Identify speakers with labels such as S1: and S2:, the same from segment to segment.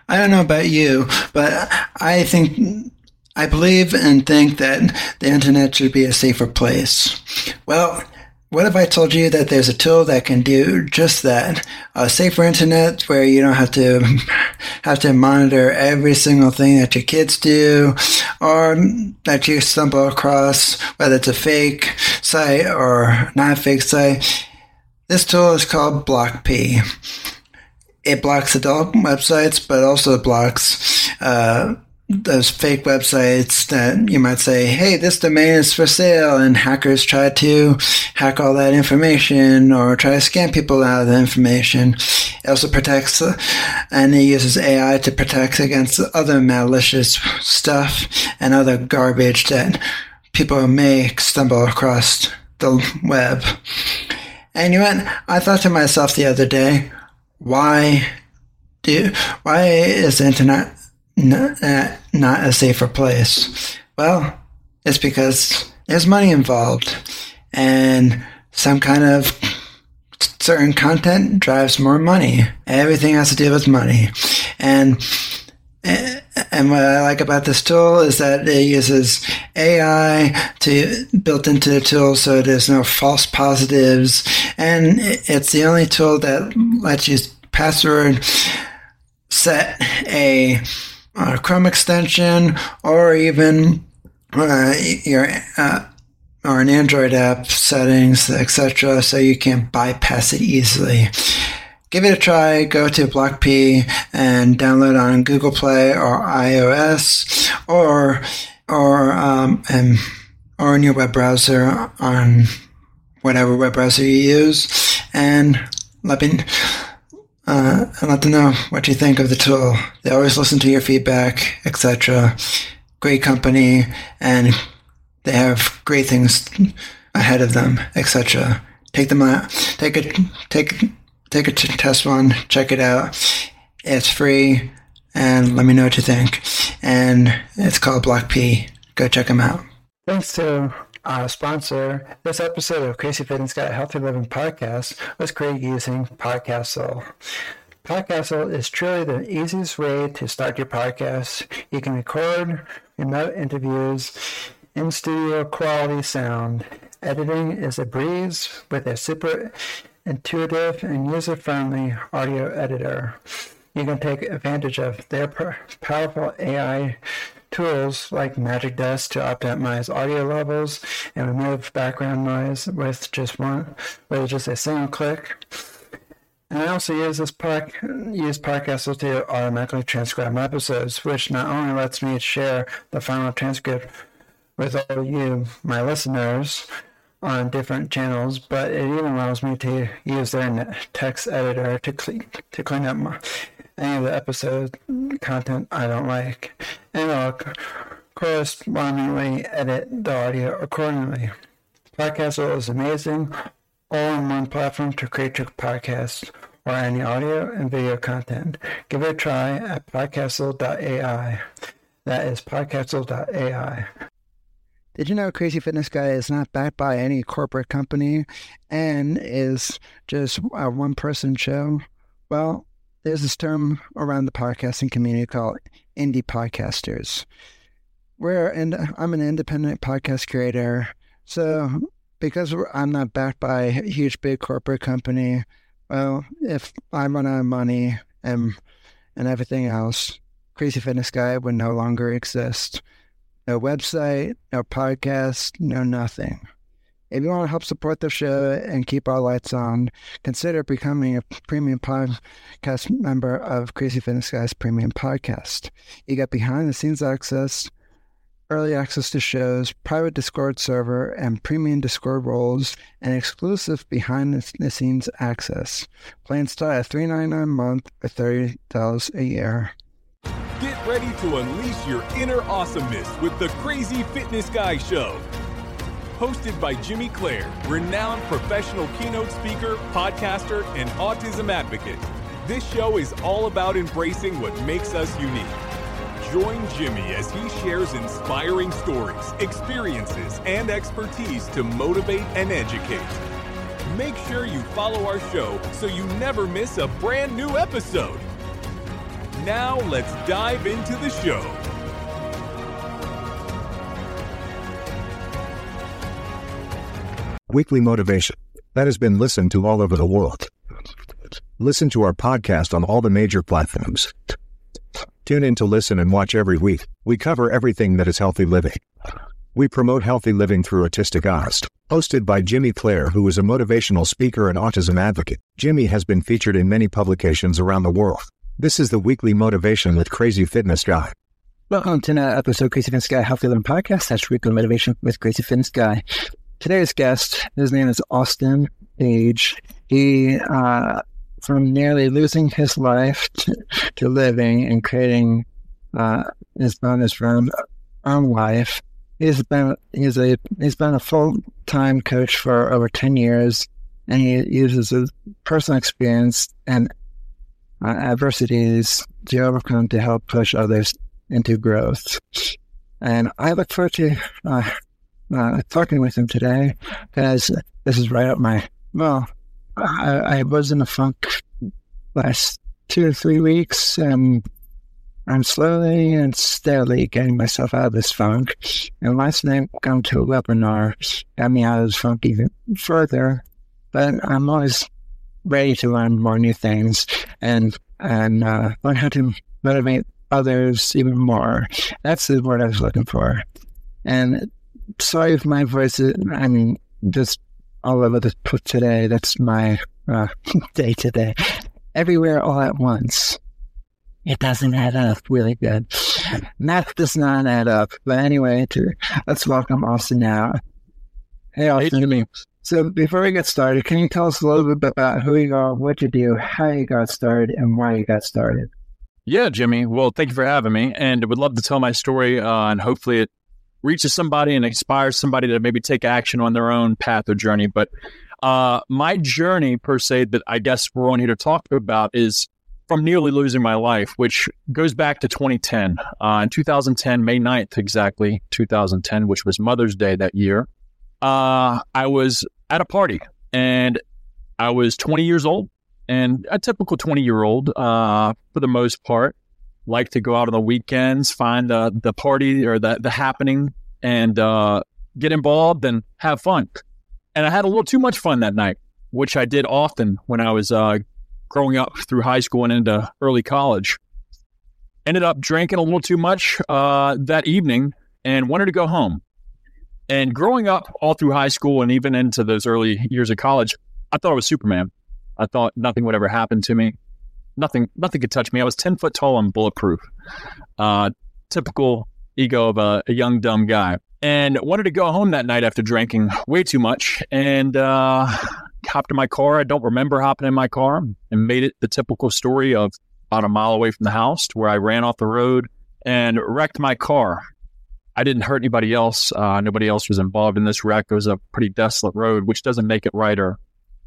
S1: I don't know about you, but I believe and think that the internet should be a safer place. Well, what if I told you that there's a tool that can do just that? A safer internet where you don't have to monitor every single thing that your kids do or that you stumble across, whether it's a fake site or not a fake site. This tool is called BlockP. It blocks adult websites, but also blocks those fake websites that you might say, hey, this domain is for sale, and hackers try to hack all that information or try to scam people out of the information. It also protects, and it uses AI to protect against other malicious stuff and other garbage that people may stumble across the web. And you know what? I thought to myself the other day, why is the internet not a safer place? Well, it's because there's money involved, and some kind of certain content drives more money. Everything has to do with money. And what I like about this tool is that it uses AI built into the tool, so there's no false positives. And it's the only tool that lets you password set a Chrome extension or even your or an Android app settings, etc., so you can bypass it easily. Give it a try. Go to BlockP and download on Google Play or iOS or in your web browser on whatever web browser you use, and let them know what you think of the tool. They always listen to your feedback, etc. Great company, and they have great things ahead of them, etc. Take them out. Take a test one. Check it out. It's free, and let me know what you think. And it's called BlockP. Go check them out. Thanks to our sponsor. This episode of Crazy Fitness Guy Healthy Living Podcast was created using Podcastle. Podcastle is truly the easiest way to start your podcast. You can record remote interviews in studio quality sound. Editing is a breeze with a super intuitive and user-friendly audio editor. You can take advantage of their powerful AI tools like Magic Desk to optimize audio levels and remove background noise with just a single click. And I also use Podcastle to automatically transcribe my episodes, which not only lets me share the final transcript with all of you, my listeners, on different channels, but it even allows me to use their text editor to clean up any of the episode content I don't like, and I'll correspondingly edit the audio accordingly. Podcastle is amazing, all-in-one platform to create your podcast or any audio and video content. Give it a try at podcastle.ai. That is podcastle.ai. Did you know Crazy Fitness Guy is not backed by any corporate company and is just a one-person show? Well, there's this term around the podcasting community called indie podcasters. I'm an independent podcast creator, so because I'm not backed by a huge big corporate company, well, if I run out of money and everything else, Crazy Fitness Guy would no longer exist. No website, no podcast, no nothing. If you want to help support the show and keep our lights on, consider becoming a premium podcast member of Crazy Fitness Guy's premium podcast. You get behind-the-scenes access, early access to shows, private Discord server, and premium Discord roles, and exclusive behind-the-scenes access. Plans start at $3.99 a month or $30 a year.
S2: Get ready to unleash your inner awesomeness with the Crazy Fitness Guy Show. Hosted by Jimmy Clare, renowned professional keynote speaker, podcaster, and autism advocate. This show is all about embracing what makes us unique. Join Jimmy as he shares inspiring stories, experiences, and expertise to motivate and educate. Make sure you follow our show so you never miss a brand new episode. Now let's dive into the show.
S3: Weekly motivation that has been listened to all over the world. Listen to our podcast on all the major platforms. Tune in to listen and watch every week. We cover everything that is healthy living. We promote healthy living through Autistic Eyes. Hosted by Jimmy Clare, who is a motivational speaker and autism advocate. Jimmy has been featured in many publications around the world. This is the Weekly Motivation with Crazy Fitness Guy.
S4: Welcome to another episode of Crazy Fitness Guy Healthy Living Podcast. That's Weekly Motivation with Crazy Fitness Guy. Today's guest, his name is Austin Page. He, from nearly losing his life to living and creating his own life, he's been a full-time coach for over 10 years, and he uses his personal experience and adversities to overcome to help push others into growth. And I look forward to talking with him today, because this is right up my I was in a funk last 2 to 3 weeks, and I'm slowly and steadily getting myself out of this funk. And last night, going to a webinar got me out of this funk even further. But I'm always ready to learn more new things and learn how to motivate others even more. That's the word I was looking for. And sorry if my voice is, just all over the place today. That's my day today. Everywhere all at once. It doesn't add up really good. Math does not add up. But anyway, let's welcome Austin now. Hey, Austin.
S5: Hey, Jimmy.
S4: So before we get started, can you tell us a little bit about who you are, what you do, how you got started, and why you got started?
S5: Yeah, Jimmy. Well, thank you for having me. And I would love to tell my story, and hopefully it reaches somebody and inspires somebody to maybe take action on their own path or journey. But my journey, per se, that I guess we're on here to talk about is from nearly losing my life, which goes back to 2010. In 2010, May 9th, exactly, 2010, which was Mother's Day that year, I was at a party, and I was 20 years old, and a typical 20-year-old, for the most part, like to go out on the weekends, find the party or the happening, and get involved and have fun. And I had a little too much fun that night, which I did often when I was growing up through high school and into early college. Ended up drinking a little too much that evening and wanted to go home. And growing up all through high school and even into those early years of college, I thought I was Superman. I thought nothing would ever happen to me. Nothing could touch me. I was 10 foot tall and bulletproof. Typical ego of a young, dumb guy. And wanted to go home that night after drinking way too much, and hopped in my car. I don't remember hopping in my car, and made it the typical story of about a mile away from the house, to where I ran off the road and wrecked my car. I didn't hurt anybody else. Nobody else was involved in this wreck. It was a pretty desolate road, which doesn't make it right or,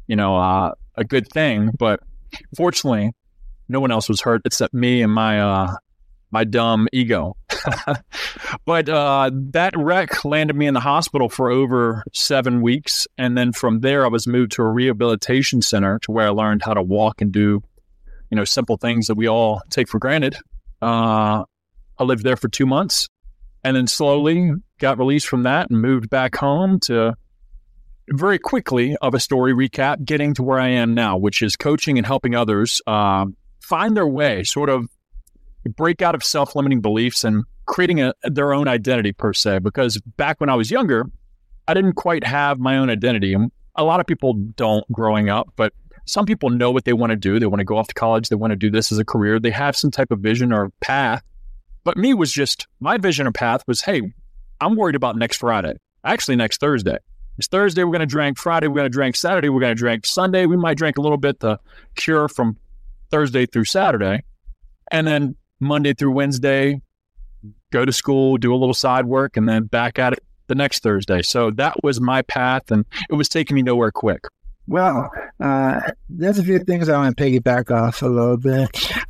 S5: a good thing. But fortunately, no one else was hurt except me and my dumb ego. But that wreck landed me in the hospital for over 7 weeks. And then from there, I was moved to a rehabilitation center, to where I learned how to walk and do, simple things that we all take for granted. I lived there for 2 months, and then slowly got released from that and moved back home to, very quickly of a story recap, getting to where I am now, which is coaching and helping others find their way, sort of break out of self-limiting beliefs and creating their own identity, per se. Because back when I was younger, I didn't quite have my own identity. And a lot of people don't growing up, but some people know what they want to do. They want to go off to college. They want to do this as a career. They have some type of vision or path. But my vision or path was, hey, I'm worried about next Friday. Actually, next Thursday. It's Thursday, we're going to drink. Friday, we're going to drink. Saturday, we're going to drink. Sunday, we might drink a little bit to cure from Thursday through Saturday. And then Monday through Wednesday, go to school, do a little side work, and then back at it the next Thursday. So that was my path, and it was taking me nowhere quick.
S4: Well, there's a few things I want to piggyback off a little bit.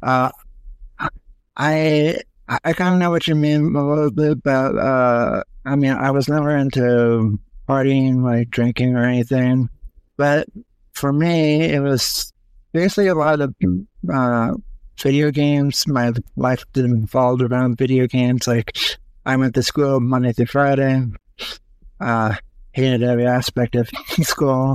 S4: I kind of know what you mean a little bit about, I was never into partying, like drinking or anything, but for me, it was basically a lot of video games. My life didn't involve around video games. Like, I went to school Monday through Friday. Hated every aspect of school.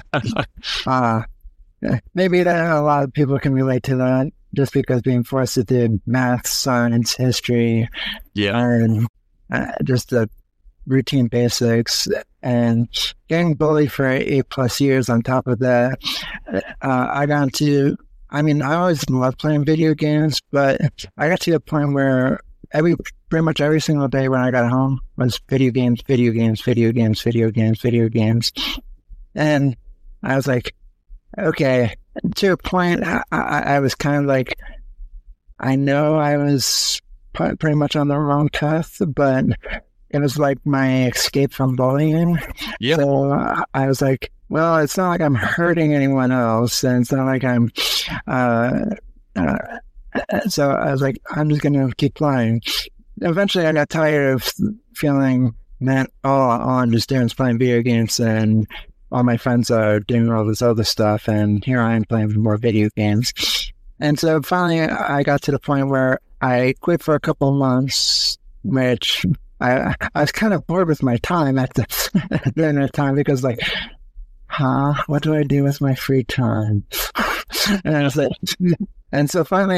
S4: Maybe that a lot of people can relate to that, just because being forced to do math, science, history, and just the routine basics, and getting bullied for 8+ years on top of that. I always loved playing video games, but I got to the point where pretty much every single day when I got home was video games. And I was like, okay, to a point, I was kind of like, I know I was pretty much on the wrong path, but it was like my escape from bullying.
S5: Yeah.
S4: So I was like, well, it's not like I'm hurting anyone else, and it's not like I'm. So I was like, I'm just going to keep playing. Eventually, I got tired of feeling that all I'm just doing is playing video games, and all my friends are doing all this other stuff, and here I am playing more video games. And so finally, I got to the point where I quit for a couple of months, which I was kind of bored with my time during that time, because like, what do I do with my free time? And I was like, and so finally,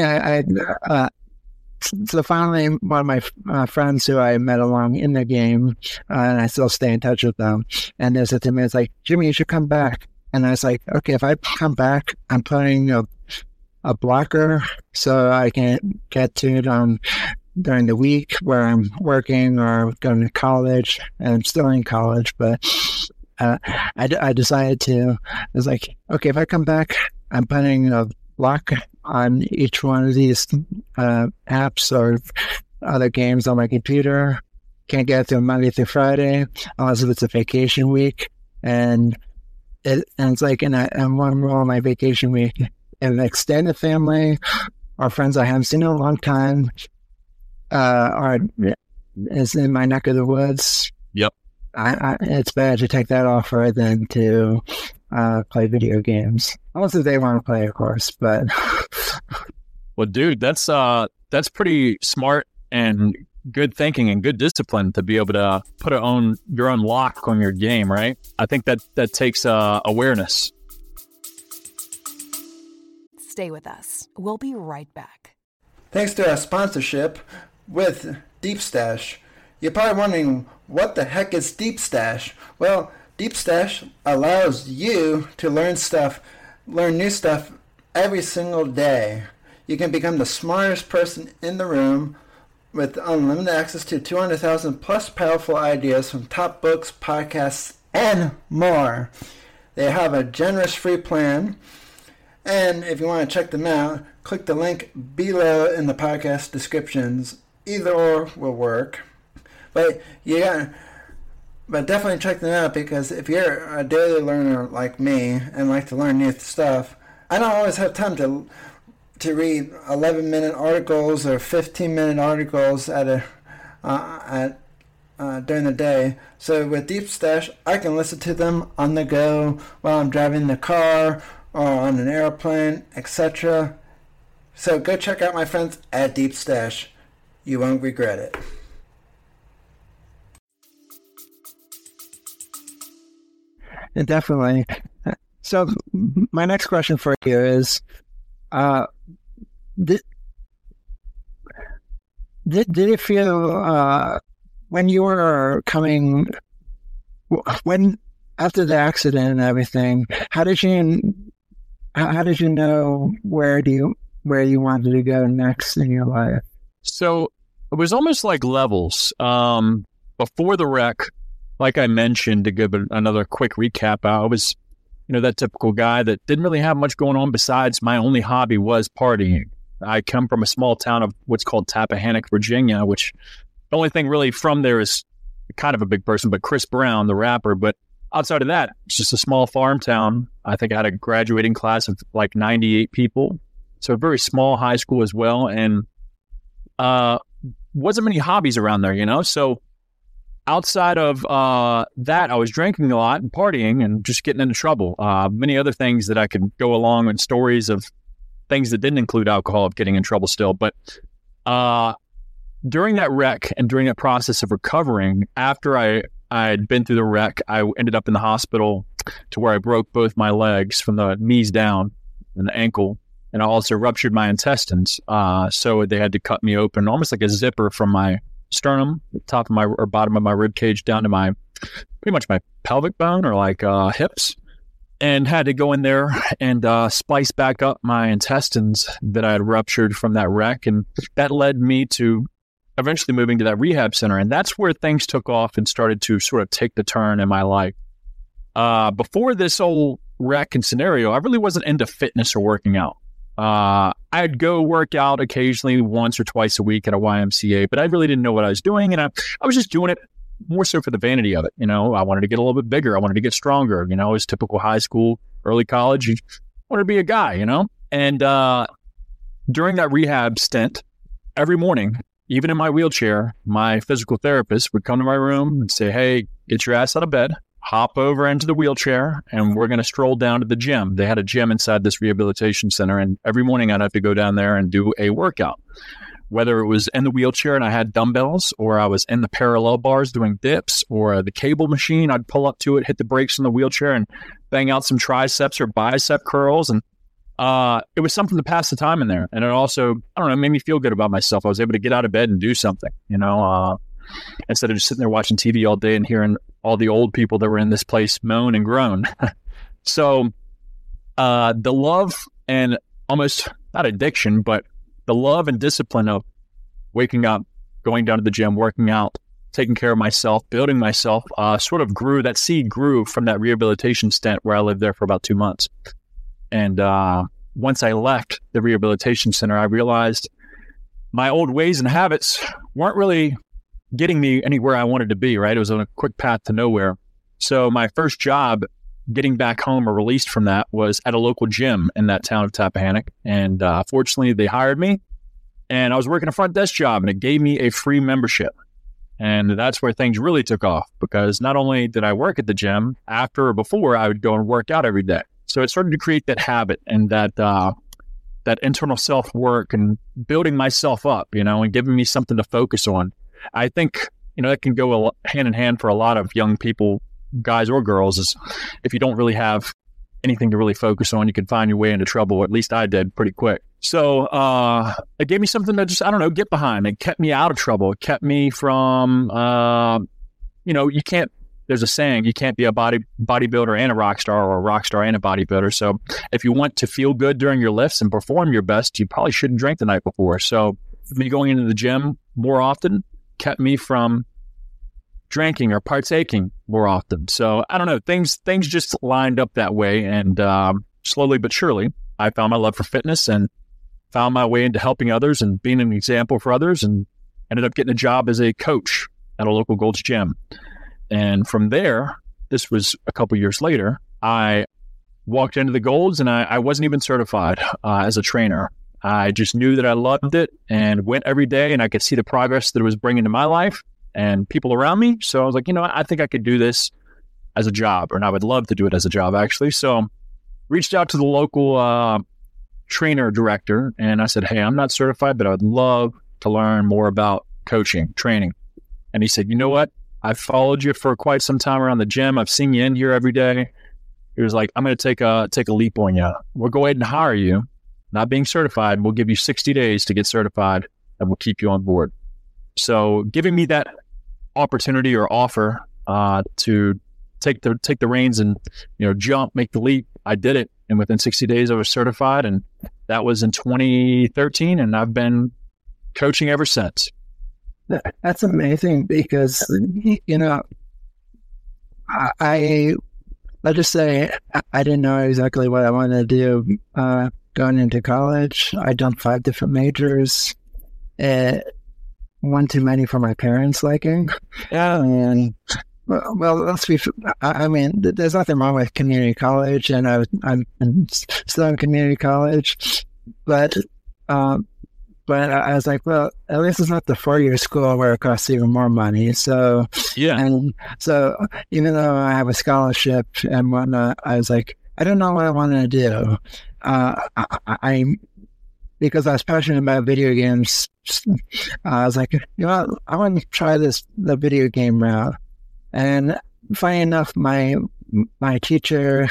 S4: one of my friends who I met along in the game, and I still stay in touch with them, and they said to me, it's like, Jimmy, you should come back. And I was like, okay, if I come back, I'm putting a blocker so I can get to it during the week where I'm working or going to college, and I'm still in college, but I decided to, I was like, okay, if I come back, I'm putting a block on each one of these apps or other games on my computer. Can't get through Monday through Friday unless it's a vacation week. And it's like in one role of my vacation week, an extended family or friends I haven't seen in a long time is in my neck of the woods.
S5: Yep.
S4: It's better to take that offer than to play video games. Unless if they want to play, of course, but...
S5: Well, dude, that's pretty smart and good thinking and good discipline to be able to put your own lock on your game, right? I think that takes awareness.
S6: Stay with us. We'll be right back.
S1: Thanks to our sponsorship with Deep Stash. You're probably wondering, what the heck is Deep Stash? Well, Deep Stash allows you to learn new stuff every single day. You can become the smartest person in the room with unlimited access to 200,000 plus powerful ideas from top books, podcasts, and more. They have a generous free plan, and if you want to check them out, click the link below in the podcast descriptions. Either or will work. But definitely check them out, because if you're a daily learner like me and like to learn new stuff, I don't always have time to read 11-minute articles or 15-minute articles during the day. So with Deep Stash, I can listen to them on the go while I'm driving the car or on an airplane, etc. So go check out my friends at Deep Stash. You won't regret it.
S4: Definitely. So my next question for you is, did you feel when you were after the accident and everything, how did you know where you wanted to go next in your life?
S5: So it was almost like levels. Before the wreck, like I mentioned, to give another quick recap, I was, that typical guy that didn't really have much going on besides my only hobby was partying. I come from a small town of what's called Tappahannock, Virginia, which the only thing really from there is kind of a big person, but Chris Brown, the rapper. But outside of that, it's just a small farm town. I think I had a graduating class of like 98 people. So a very small high school as well. And wasn't many hobbies around there, So outside of that, I was drinking a lot and partying and just getting into trouble. Many other things that I could go along and stories of things that didn't include alcohol of getting in trouble still. But during that wreck and during that process of recovering, after I had been through the wreck, I ended up in the hospital to where I broke both my legs from the knees down and the ankle. And I also ruptured my intestines. So they had to cut me open, almost like a zipper from my sternum, the top of my or bottom of my rib cage down to my pretty much my pelvic bone or like hips, and had to go in there and splice back up my intestines that I had ruptured from that wreck. And that led me to eventually moving to that rehab center. And that's where things took off and started to sort of take the turn in my life. Before this whole wreck and scenario, I really wasn't into fitness or working out. I'd go work out occasionally once or twice a week at a YMCA, but I really didn't know what I was doing. And I was just doing it more so for the vanity of it. You know, I wanted to get a little bit bigger. I wanted to get stronger. You know, it was typical high school, early college. You wanted to be a guy, you know? And during that rehab stint, every morning, even in my wheelchair, my physical therapist would come to my room and say, hey, get your ass out of bed, hop over into the wheelchair, and we're going to stroll down to the gym. They had a gym inside this rehabilitation center, and every morning I'd have to go down there and do a workout. Whether it was in the wheelchair and I had dumbbells, or I was in the parallel bars doing dips, or the cable machine, I'd pull up to it, hit the brakes on the wheelchair, and bang out some triceps or bicep curls. And it was something to pass the time in there. And it also, I don't know, made me feel good about myself. I was able to get out of bed and do something, you know, instead of just sitting there watching TV all day and hearing all the old people that were in this place moan and groan. So the love and almost not addiction, but the love and discipline of waking up, going down to the gym, working out, taking care of myself, building myself, sort of grew, that seed grew from that rehabilitation stint where I lived there for about 2 months. And once I left the rehabilitation center, I realized my old ways and habits weren't really getting me anywhere I wanted to be, right? It was on a quick path to nowhere. So my first job getting back home or released from that was at a local gym in that town of Tappahannock. And fortunately, they hired me, and I was working a front desk job, and it gave me a free membership. And that's where things really took off, because not only did I work at the gym, after or before, I would go and work out every day. So it started to create that habit and that internal self-work and building myself up, you know, and giving me something to focus on. I think, you know, that can go hand in hand for a lot of young people, guys or girls, is if you don't really have anything to really focus on, you can find your way into trouble. At least I did pretty quick. So it gave me something to just, I don't know, get behind. It kept me out of trouble. It kept me from, you know, you can't, there's a saying, you can't be a bodybuilder and a rock star, or a rock star and a bodybuilder. So if you want to feel good during your lifts and perform your best, you probably shouldn't drink the night before. So me going into the gym more often kept me from drinking or partaking more often. So I don't know, things just lined up that way. And slowly but surely, I found my love for fitness and found my way into helping others and being an example for others, and ended up getting a job as a coach at a local Gold's Gym. And from there, this was a couple years later, I walked into the Golds, and I wasn't even certified as a trainer. I just knew that I loved it and went every day, and I could see the progress that it was bringing to my life and people around me. So I was like, you know, I think I could do this as a job, and I would love to do it as a job, actually. So reached out to the local trainer director, and I said, hey, I'm not certified, but I would love to learn more about coaching, training. And he said, you know what? I've followed you for quite some time around the gym. I've seen you in here every day. He was like, I'm going to take a leap on you. We'll go ahead and hire you, not being certified. We'll give you 60 days to get certified, and we'll keep you on board. So giving me that opportunity or offer to take the reins and, you know, jump, make the leap, I did it. And within 60 days, I was certified. And that was in 2013. And I've been coaching ever since.
S4: That's amazing, because, you know, let's just say I didn't know exactly what I wanted to do going into college. I done 5 different majors, one too many for my parents' liking.
S5: Yeah.
S4: And well, let's be. I mean, there's nothing wrong with community college, and I'm still in community college, but I was like, well, at least it's not the 4-year school where it costs even more money. So
S5: yeah,
S4: and so even though I have a scholarship and whatnot, I was like, I don't know what I want to do. I because I was passionate about video games, I was like, I want to try the video game route. And funny enough, my teacher,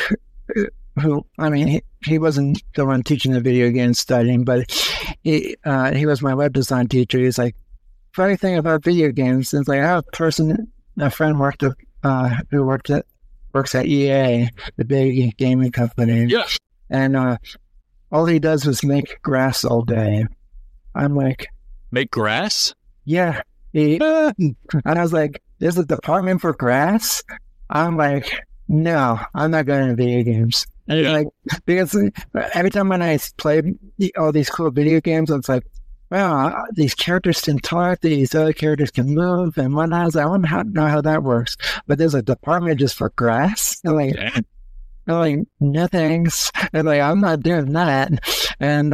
S4: he wasn't the one teaching the video game studying, but he was my web design teacher. He's like, funny thing about video games is like, I have a friend who works at EA, the big gaming company.
S5: Yeah.
S4: And all he does was make grass all day. I'm like,
S5: make grass?
S4: Yeah. And I was like, there's a department for grass? I'm like, no, I'm not going to video games. And like, because every time when I play all these cool video games, it's like, wow, these characters can talk, these other characters can move and whatnot. I was like, I want to know how that works. But there's a department just for grass? And like, I'm like, no thanks. And like, I'm not doing that. And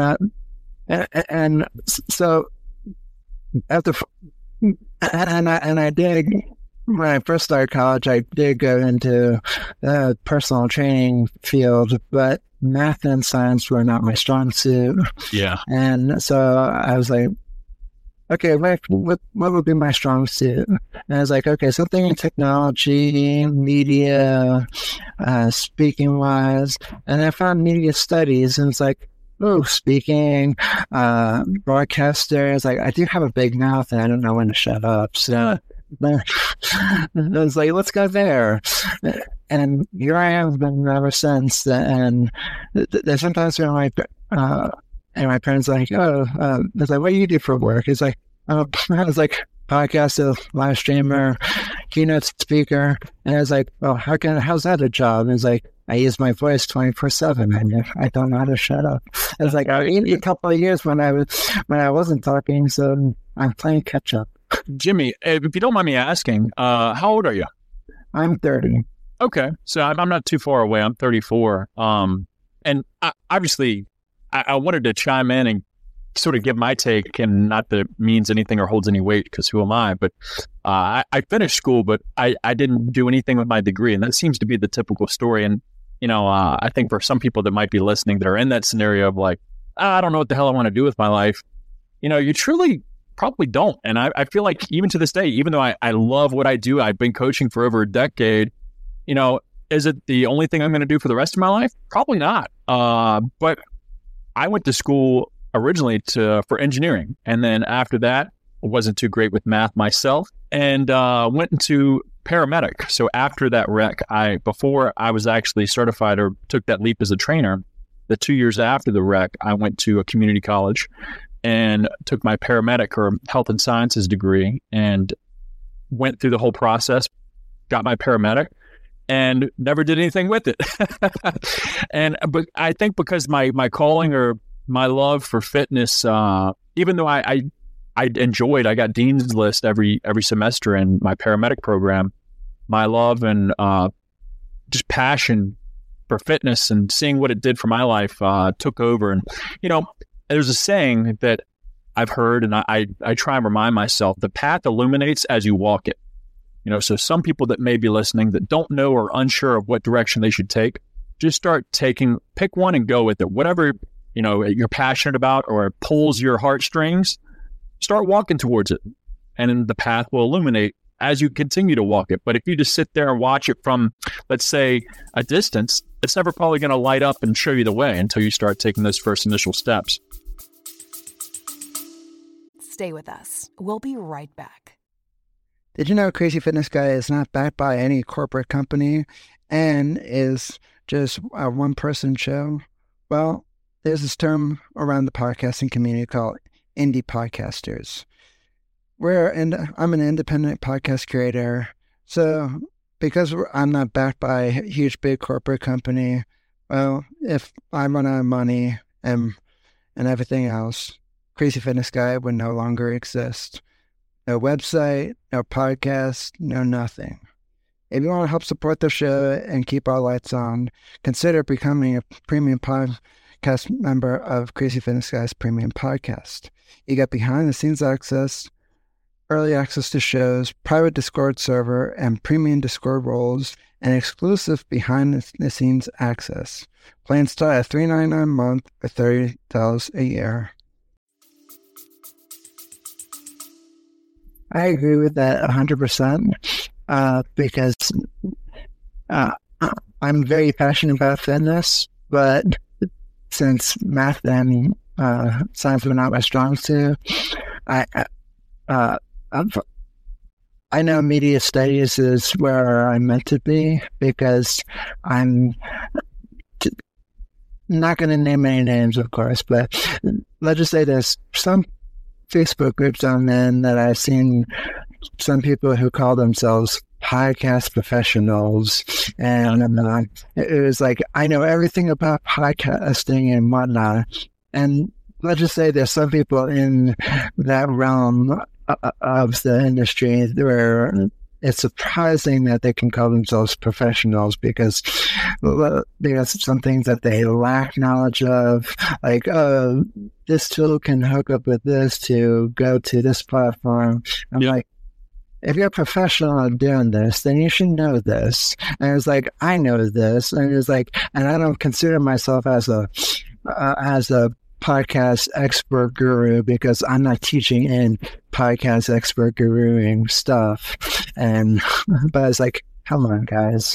S4: so after, and I did, when I first started college, I did go into the personal training field, but math and science were not my strong suit.
S5: Yeah.
S4: And so I was like, okay, what would be my strong suit? And I was like, okay, something in technology, media, speaking wise. And I found media studies, and it's like, oh, speaking, broadcasters. Like, I do have a big mouth, and I don't know when to shut up. So I was like, let's go there. And here I have been ever since. And there's sometimes when my parents are like, oh, it's like, what do you do for work? It's like, I was like, podcaster, live streamer, keynote speaker. And I was like, well, how's that a job? And it's like, I use my voice 24/7, and I don't know how to shut up. And it's like, a couple of years when I wasn't talking, so I'm playing catch up.
S5: Jimmy, if you don't mind me asking, how old are you?
S4: I'm 30.
S5: Okay, so I'm not too far away. I'm 34. And obviously, I wanted to chime in and sort of give my take, and not that it means anything or holds any weight, because who am I? But I finished school, but I didn't do anything with my degree, and that seems to be the typical story. And I think for some people that might be listening that are in that scenario of like, I don't know what the hell I want to do with my life, you truly probably don't. And I feel like even to this day, even though I love what I do, I've been coaching for over a decade, is it the only thing I'm going to do for the rest of my life? Probably not. But I went to school originally for engineering. And then after that, I wasn't too great with math myself, and went into paramedic. So after that wreck, before I was actually certified or took that leap as a trainer, the 2 years after the wreck, I went to a community college and took my paramedic or health and sciences degree, and went through the whole process, got my paramedic, and never did anything with it. But I think because my calling or my love for fitness, even though I enjoyed, I got Dean's List every semester in my paramedic program, my love and just passion for fitness and seeing what it did for my life took over. And, there's a saying that I've heard, and I try and remind myself, the path illuminates as you walk it. So some people that may be listening that don't know or unsure of what direction they should take, just pick one and go with it. Whatever, you're passionate about or it pulls your heartstrings, start walking towards it. And then the path will illuminate as you continue to walk it. But if you just sit there and watch it from, let's say, a distance, it's never probably going to light up and show you the way until you start taking those first initial steps.
S6: Stay with us. We'll be right back.
S1: Did you know Crazy Fitness Guy is not backed by any corporate company and is just a one-person show? Well, there's this term around the podcasting community called indie podcasters. I'm an independent podcast creator, so because I'm not backed by a huge big corporate company, well, if I run out of money and everything else, Crazy Fitness Guy would no longer exist. No website, no podcast, no nothing. If you want to help support the show and keep our lights on, consider becoming a premium podcast member of Crazy Fitness Guy's premium podcast. You get behind-the-scenes access, early access to shows, private Discord server, and premium Discord roles, and exclusive behind-the-scenes access. Plans start at $3.99 a month or $30 a year.
S4: I agree with that 100%, because I'm very passionate about fitness, but since math and science were not my strong suit, I know media studies is where I'm meant to be, because I'm not going to name any names, of course, but let's just say there's some Facebook groups on there that I've seen some people who call themselves podcast professionals, and it was like, I know everything about podcasting and whatnot. And let's just say there's some people in that realm of the industry where it's surprising that they can call themselves professionals, because some things that they lack knowledge of, like, oh, this tool can hook up with this to go to this platform. I'm like, if you're a professional at doing this, then you should know this. And it's like, I know this. And it's like, and I don't consider myself as a podcast expert guru, because I'm not teaching in podcast expert guruing stuff. But it's like, come on, guys.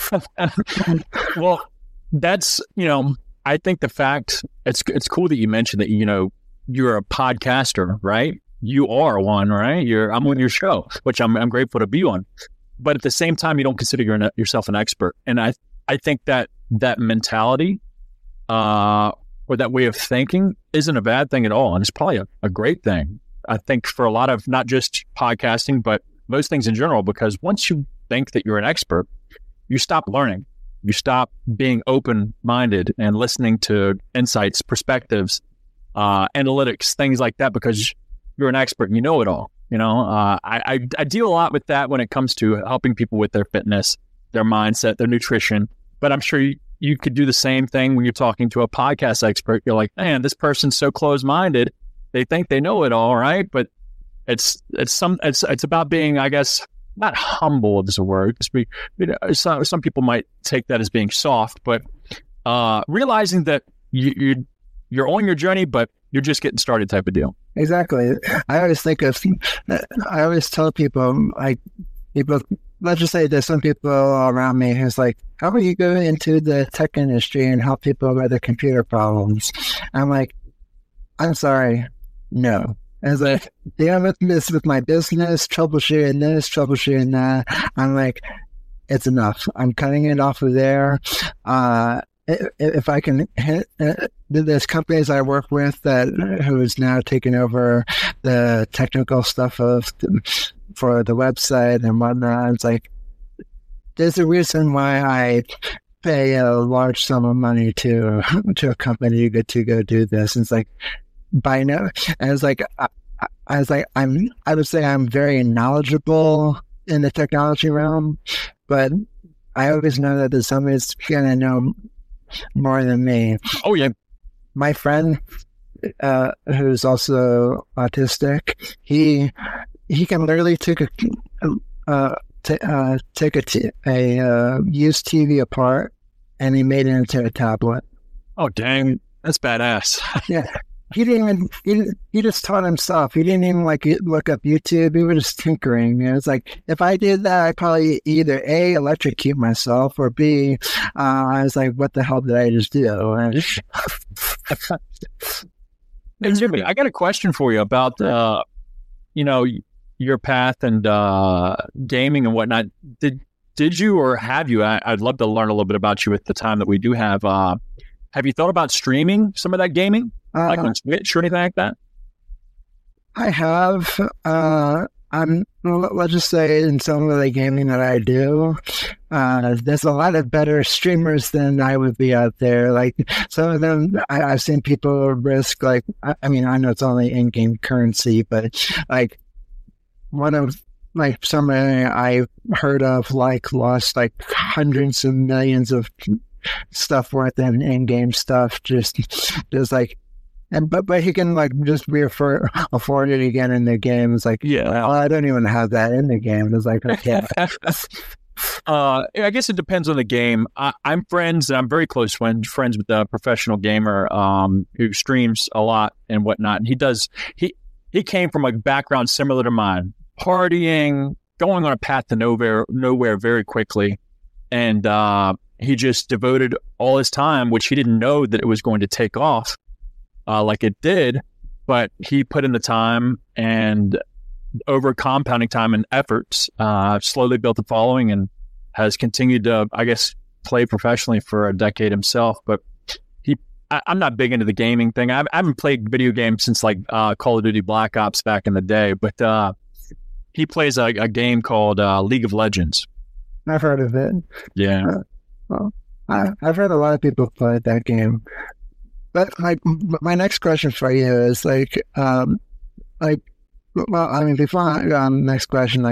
S5: Well, that's, I think the fact, it's cool that you mentioned that, you're a podcaster, right? You are one, right? I'm on your show, which I'm grateful to be on. But at the same time, you don't consider yourself an expert. And I think that mentality, or that way of thinking, isn't a bad thing at all. And it's probably a great thing, I think, for a lot of, not just podcasting, but most things in general, because once you think that you're an expert, you stop learning. You stop being open-minded and listening to insights, perspectives, analytics, things like that, because you're an expert and you know it all. I deal a lot with that when it comes to helping people with their fitness, their mindset, their nutrition. But I'm sure you could do the same thing when you're talking to a podcast expert. You're like, man, this person's so close-minded. They think they know it all, right? But it's about being, I guess, not humble is a word. Some people might take that as being soft, but realizing that you're on your journey, but you're just getting started, type of deal.
S4: Exactly. I always tell people, let's just say there's some people around me who's like, how will you go into the tech industry and help people with their computer problems? I'm like, I'm sorry, no. I was like, dealing with this with my business, troubleshooting this, troubleshooting that. I'm like, it's enough. I'm cutting it off of there. If I can hit, there's companies I work with who is now taking over the technical stuff for the website and whatnot. It's like, there's a reason why I pay a large sum of money to a company to go do this. And it's like, by now, and it's like, I would say I'm very knowledgeable in the technology realm, but I always know that there's somebody that's gonna know more than me.
S5: Oh yeah.
S4: My friend, who's also autistic, he can literally take a used TV apart, and he made it into a tablet.
S5: Oh dang, that's badass.
S4: Yeah. He just taught himself. He didn't even look up YouTube. He was just tinkering. It's like, if I did that, I'd probably either A, electrocute myself, or B, I was like, what the hell did I just do?
S5: Hey, Jimmy, I got a question for you about, your path and gaming and whatnot. Did you, or have you? I'd love to learn a little bit about you at the time that we do have. Have you thought about streaming some of that gaming? Like on Twitch or anything like that?
S4: I have. Let's just say in some of the gaming that I do, there's a lot of better streamers than I would be out there. Like, some of them, I've seen people risk, like, I mean, I know it's only in-game currency, but like, one of, like, somebody I heard of, like, lost like hundreds of millions of stuff worth in-game stuff, just like, but he can, like, just afford it again in the game. It's like, yeah, well, I don't even have that in the game. It's like, okay.
S5: I guess it depends on the game. I'm very close friends with a professional gamer who streams a lot and whatnot. And he came from a background similar to mine. partying, going on a path to nowhere very quickly. And he just devoted all his time, which he didn't know that it was going to take off like it did, but he put in the time, and over compounding time and efforts, slowly built a following and has continued to, I guess, play professionally for a decade himself. But I'm not big into the gaming thing. I haven't played video games since like Call of Duty Black Ops back in the day, but he plays a game called League of Legends.
S4: I've heard of it.
S5: Yeah.
S4: Well, I've heard a lot of people play that game. But my next question for you is before I go on the next question,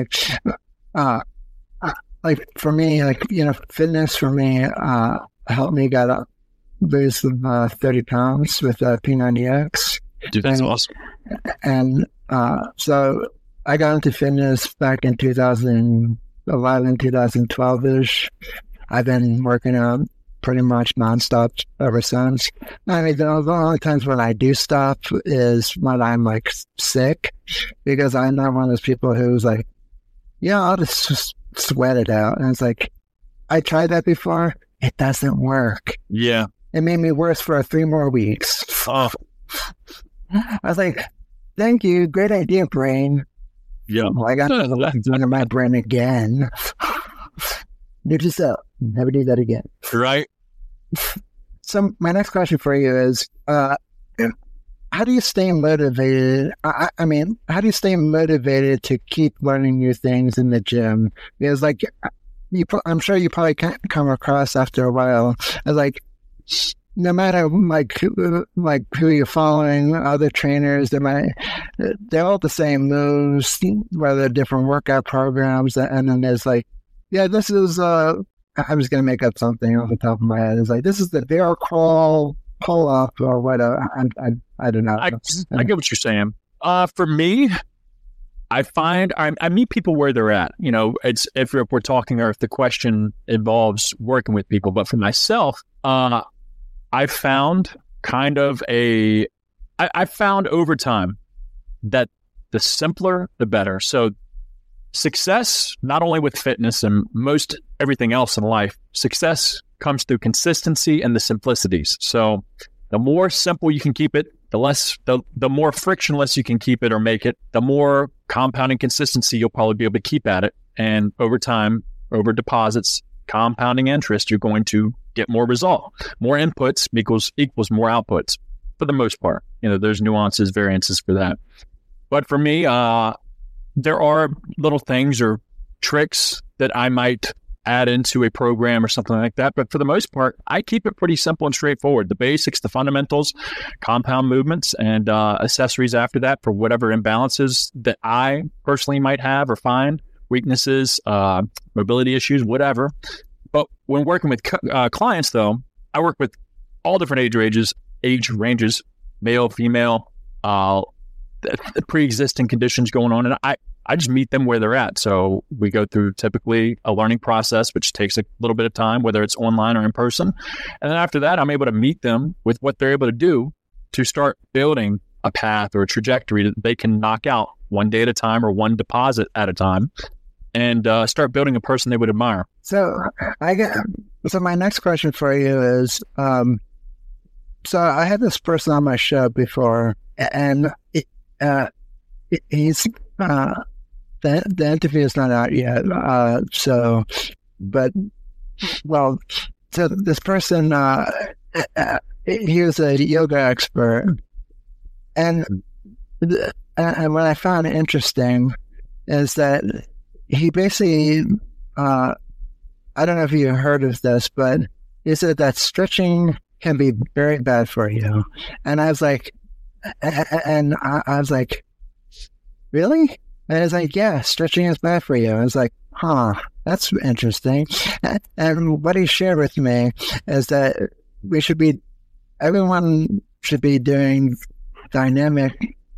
S4: for me, fitness for me helped me lose 30 pounds with P90X.
S5: Dude, that's awesome.
S4: And so I got into fitness back in 2011, 2012-ish. I've been working out pretty much nonstop ever since. I mean, the only times when I do stop is when I'm sick, because I'm not one of those people who's I'll just sweat it out. And it's I tried that before. It doesn't work.
S5: Yeah.
S4: It made me worse for 3 more weeks.
S5: Oh.
S4: I was thank you. Great idea, brain.
S5: Yeah.
S4: Well, I got under my brain again. Note yourself. Never do that again.
S5: Right.
S4: So my next question for you is, how do you stay motivated? How do you stay motivated to keep learning new things in the gym? Because I'm sure you probably can't come across after a while as no matter who you're following, other trainers, they're all the same moves, whether different workout programs, and then there's this is I was gonna make up something off the top of my head. It's this is the bear crawl, pull up, or whatever. I don't know.
S5: I get what you're saying. For me, I find I meet people where they're at. It's if we're talking, or if the question involves working with people. But for myself, I found I found over time that the simpler, the better. So success, not only with fitness and most everything else in life, success comes through consistency and the simplicities. So the more simple you can keep it, the more frictionless you can keep it or make it, the more compounding consistency you'll probably be able to keep at it. And over time, over deposits, compounding interest, you're going to get more result. More inputs equals more outputs for the most part. There's nuances, variances for that. But for me, there are little things or tricks that I might add into a program or something like that. But for the most part, I keep it pretty simple and straightforward. The basics, the fundamentals, compound movements, and accessories after that for whatever imbalances that I personally might have or find, weaknesses, mobility issues, whatever. But when working with clients, though, I work with all different age ranges, male, female, the pre-existing conditions going on. And I just meet them where they're at. So we go through typically a learning process, which takes a little bit of time, whether it's online or in person. And then after that, I'm able to meet them with what they're able to do to start building a path or a trajectory that they can knock out one day at a time or one deposit at a time, and start building a person they would admire.
S4: So my next question for you is, so I had this person on my show before, and he's the interview is not out yet. So this person, he was a yoga expert, and what I found interesting is that he basically, I don't know if you heard of this, but he said that stretching can be very bad for you. And I was like, really? And it's yeah, stretching is bad for you. I was like, that's interesting. And what he shared with me is that everyone should be doing dynamic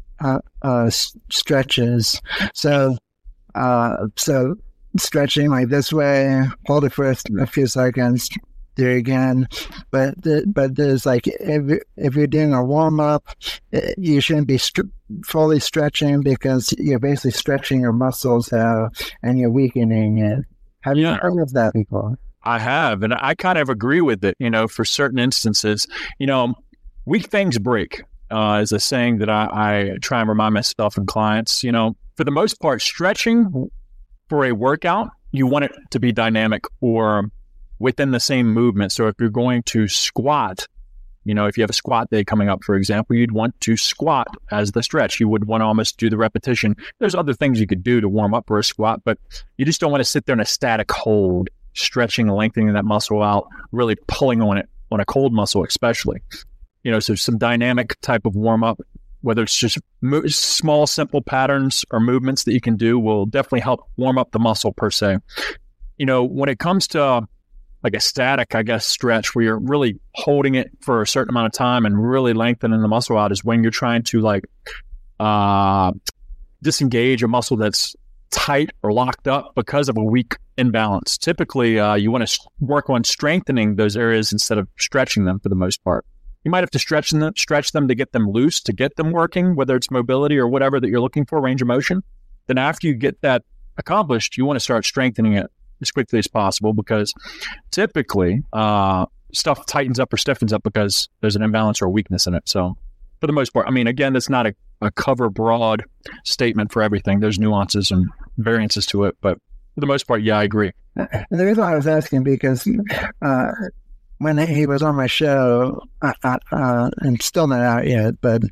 S4: stretches. So stretching like this way, hold it for a few seconds, do it again. But there's like, if you're doing a warm up, you shouldn't be fully stretching because you're basically stretching your muscles out and you're weakening it. Have you heard of that before?
S5: I have, and I kind of agree with it. For certain instances, weak things break. Is a saying that I try and remind myself and clients. For the most part, stretching for a workout, you want it to be dynamic or within the same movement. So if you're going to squat, if you have a squat day coming up, for example, you'd want to squat as the stretch. You would want to almost do the repetition. There's other things you could do to warm up for a squat, but you just don't want to sit there in a static hold, stretching and lengthening that muscle out, really pulling on it, on a cold muscle especially. So some dynamic type of warm up, whether it's just small, simple patterns or movements that you can do, will definitely help warm up the muscle per se. When it comes to like a static, I guess, stretch where you're really holding it for a certain amount of time and really lengthening the muscle out is when you're trying to like disengage a muscle that's tight or locked up because of a weak imbalance. Typically, you want to work on strengthening those areas instead of stretching them for the most part. You might have to stretch them to get them loose, to get them working, whether it's mobility or whatever that you're looking for, range of motion. Then after you get that accomplished, you want to start strengthening it as quickly as possible because typically stuff tightens up or stiffens up because there's an imbalance or a weakness in it. So for the most part, again, that's not a cover broad statement for everything. There's nuances and variances to it, but for the most part, yeah, I agree.
S4: The reason I was asking because when he was on my show, and still not out yet, but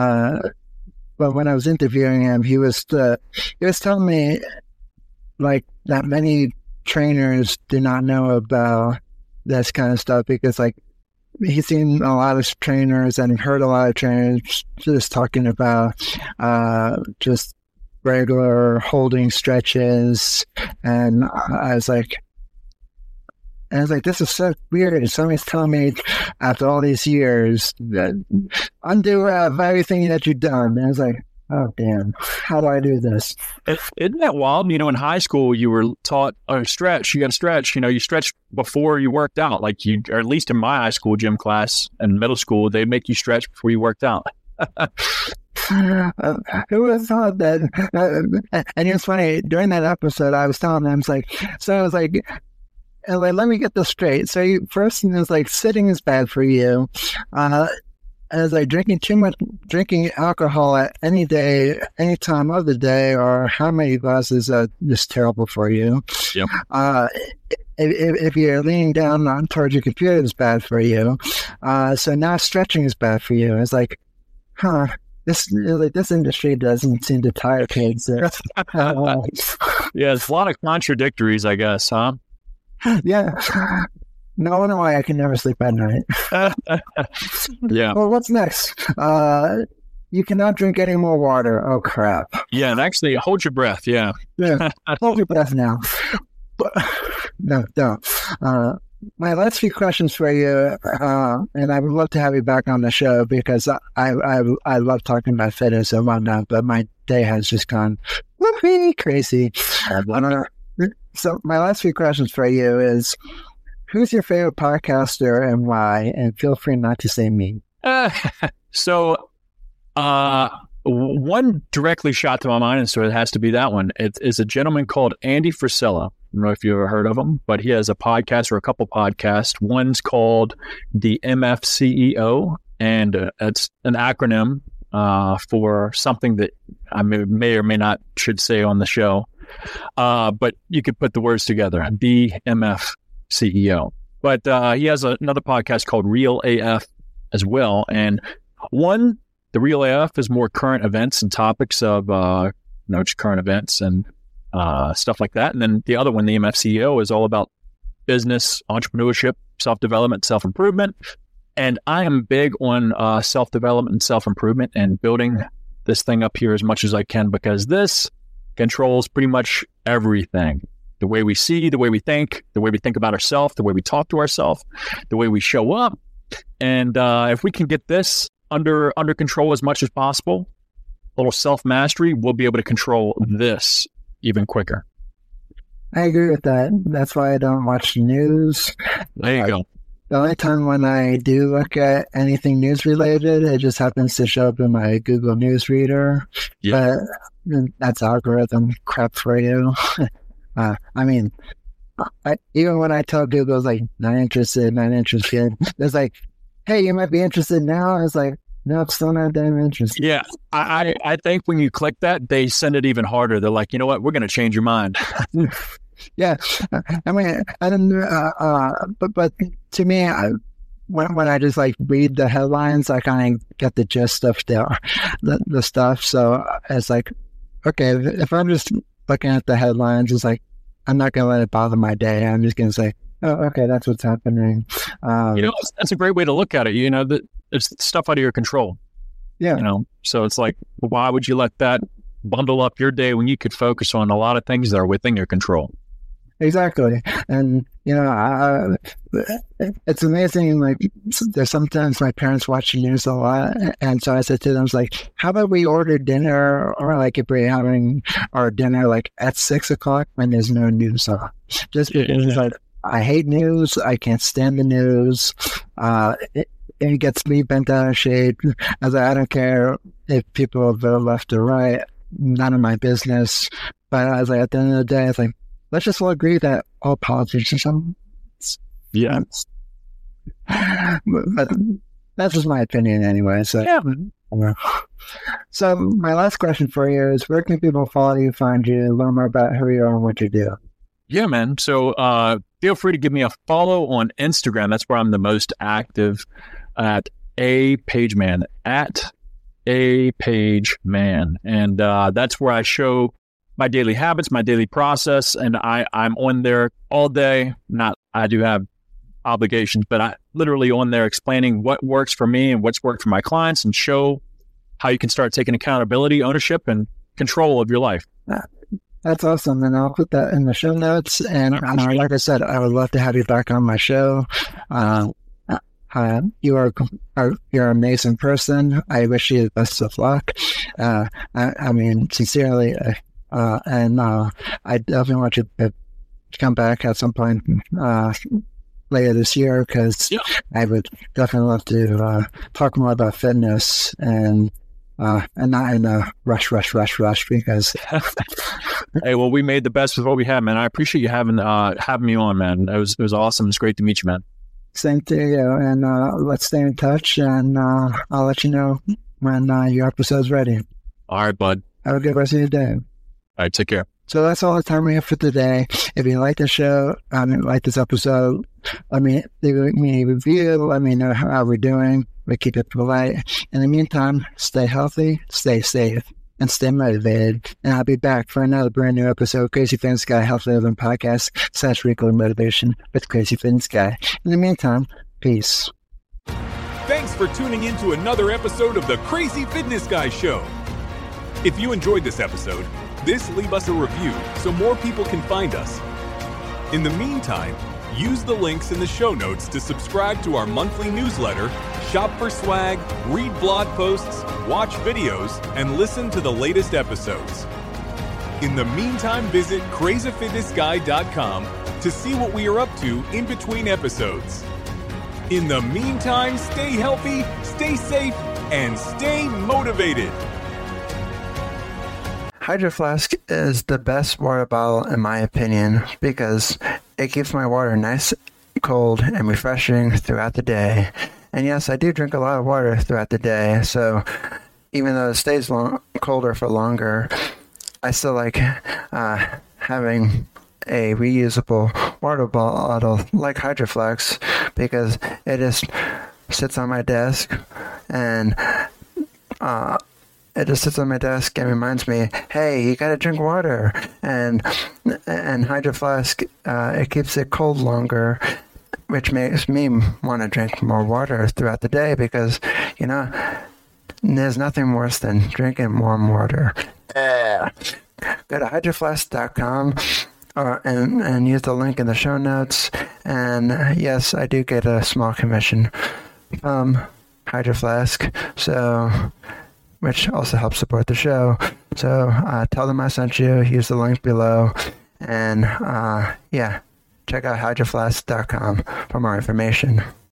S4: when I was interviewing him, he was telling me like that many trainers do not know about this kind of stuff because like he's seen a lot of trainers and heard a lot of trainers just talking about just regular holding stretches, and I was like, this is so weird. Somebody's telling me after all these years that undo everything that you've done. And I was like, oh, damn, how do I do this?
S5: Isn't that wild? In high school, you were taught, stretch, you got to stretch. You stretch before you worked out. Like or at least in my high school gym class and middle school, they make you stretch before you worked out.
S4: Who would have thought that? And it's funny, during that episode, I was telling them, I was like, let me get this straight. So first thing is like sitting is bad for you. As like drinking alcohol at any day, any time of the day, or how many glasses are just terrible for you.
S5: Yep.
S4: If you're leaning down towards your computer, it's bad for you. So now stretching is bad for you. It's like, this industry doesn't seem to tire kids.
S5: Yeah, it's a lot of contradictories, I guess, huh?
S4: Yeah. No wonder why I can never sleep at night.
S5: Yeah.
S4: Well, what's next? You cannot drink any more water. Oh, crap.
S5: Yeah, and actually, hold your breath. Yeah.
S4: Yeah. Hold your breath now. No, don't. My last few questions for you, and I would love to have you back on the show because I love talking about fitness and whatnot, but my day has just gone crazy. So my last few questions for you is, who's your favorite podcaster and why? And feel free not to say me. One directly shot to my mind, and so it has to be that one. It is a gentleman called Andy Frisella. I don't know if you've ever heard of him, but he has a podcast or a couple podcasts. One's called the MFCEO, and it's an acronym for something that I may or may not should say on the show. But you could put the words together, the MFCEO. But he has another podcast called Real AF as well. And the Real AF is more current events and topics of just current events and stuff like that. And then the other one, the MFCEO, is all about business, entrepreneurship, self-development, self-improvement. And I am big on self-development and self-improvement and building this thing up here as much as I can, because this controls pretty much everything. The way we see, the way we think about ourselves, the way we talk to ourselves, the way we show up. And if we can get this under control as much as possible, a little self-mastery, we'll be able to control this even quicker. I agree with that. That's why I don't watch the news.
S5: There you go.
S4: The only time when I do look at anything news related, it just happens to show up in my Google News reader.
S5: Yeah.
S4: But that's algorithm crap for you. Even when I tell Google, it's like, not interested, it's like, hey, you might be interested now. It's like, no, I'm still not damn interested.
S5: Yeah. I think when you click that, they send it even harder. They're like, you know what? We're going to change your mind.
S4: Yeah, I mean, I don't but to me, when I just like read the headlines, I kind of get the gist of the stuff. So it's like, okay, if I'm just looking at the headlines, it's like, I'm not going to let it bother my day. I'm just going to say, oh, okay, that's what's happening.
S5: That's a great way to look at it. That it's stuff out of your control.
S4: Yeah.
S5: So it's like, why would you let that bundle up your day when you could focus on a lot of things that are within your control?
S4: Exactly. And, it's amazing. Like, there's sometimes my parents watch the news a lot. And so I said to them, I was like, how about we order dinner, or like if we're having our dinner like at 6:00 when there's no news on? Just because like, I hate news. I can't stand the news. It gets me bent out of shape. I was like, I don't care if people vote left or right. None of my business. But I was like, at the end of the day, it's like, let's just all agree that all politicians are.
S5: Yeah.
S4: But that's just my opinion anyway. So, yeah. So my last question for you is, where can people follow you, find you, learn more about who you are and what you do?
S5: Yeah, man. So feel free to give me a follow on Instagram. That's where I'm the most active, at @APageman, @APageman. And that's where I show my daily habits, my daily process, and I'm on there all day. I do have obligations, but I literally on there explaining what works for me and what's worked for my clients, and show how you can start taking accountability, ownership, and control of your life.
S4: That's awesome. And I'll put that in the show notes. And like I said, I would love to have you back on my show. You're an amazing person. I wish you the best of luck. I mean, sincerely, and I definitely want you to come back at some point later this year, because I would definitely love to talk more about fitness and not in a rush, because
S5: hey, well, we made the best with what we had, man. I appreciate you having me on, man. It was awesome. It's great to meet you, man.
S4: Same to you, and let's stay in touch, and I'll let you know when your episode's ready.
S5: All right, bud.
S4: Have a good rest of your day.
S5: All right, take care.
S4: So that's all the time we have for today. If you like the show, like this episode, let me review, let me know how we're doing. We keep it polite. In the meantime, stay healthy, stay safe, and stay motivated. And I'll be back for another brand new episode of Crazy Fitness Guy Health Living Podcast / Weekly Motivation with Crazy Fitness Guy. In the meantime, peace.
S2: Thanks for tuning in to another episode of the Crazy Fitness Guy Show. If you enjoyed this episode, leave us a review so more people can find us. In the meantime, use the links in the show notes to subscribe to our monthly newsletter, shop for swag, read blog posts, watch videos, and listen to the latest episodes. In the meantime, visit crazyfitnessguy.com to see what we are up to in between episodes. In the meantime, stay healthy, stay safe, and stay motivated.
S1: Hydro Flask is the best water bottle in my opinion, because it keeps my water nice, cold, and refreshing throughout the day. And yes, I do drink a lot of water throughout the day, so even though it stays colder for longer, I still like having a reusable water bottle like Hydro Flask, because it just sits on my desk and reminds me, hey, you gotta drink water. And Hydro Flask, it keeps it cold longer, which makes me want to drink more water throughout the day, because, there's nothing worse than drinking warm water. Go to hydroflask.com and use the link in the show notes. And yes, I do get a small commission from Hydro Flask, which also helps support the show. So tell them I sent you, use the link below,
S4: And check out hydroflask.com for more information.